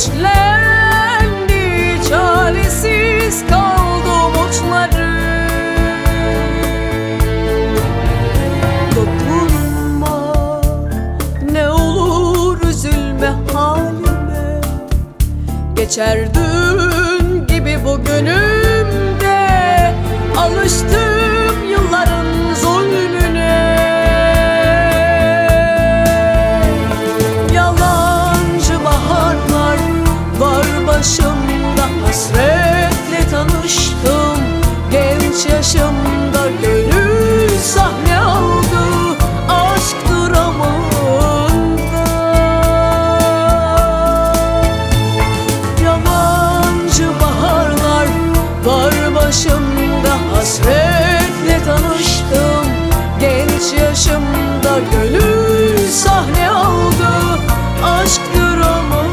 üstlendi, çaresiz kaldı umutları. Dokunma, ne olur üzülme halime. Geçer dün gibi bugünümde, alıştım yılların zulmüne. Yalancı baharlar var başımda, hasretle tanıştım genç yaşımda. Gönül sahne aldı aşk dramında. Yalancı baharlar var başımda, hasretle tanıştım genç yaşımda. Gönül sahne aldı aşk dramında.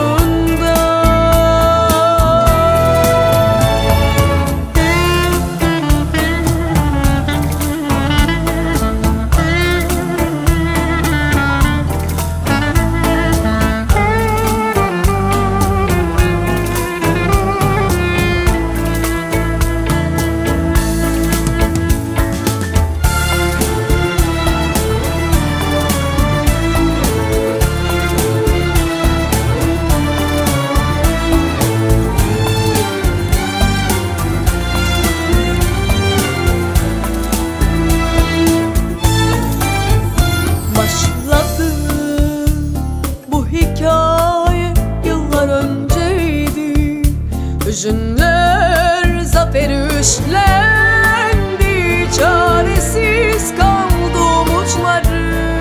Hüzünler zaferi üstlendi, çaresiz kaldı umutları.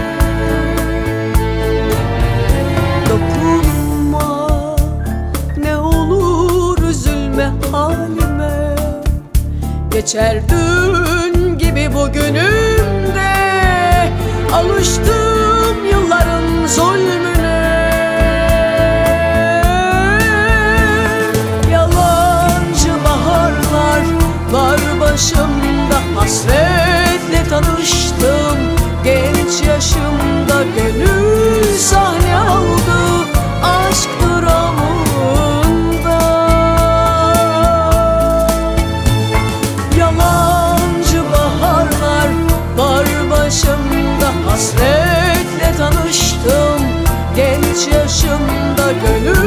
Dokunma, ne olur üzülme halime. Geçer dün gibi bugünümde, alıştım yılların zulmüne. Başımda hasretle tanıştım genç yaşımda. Gönül sahne aldı aşk dramında. Yalancı baharlar var başımda, hasretle tanıştım genç yaşımda. Gönül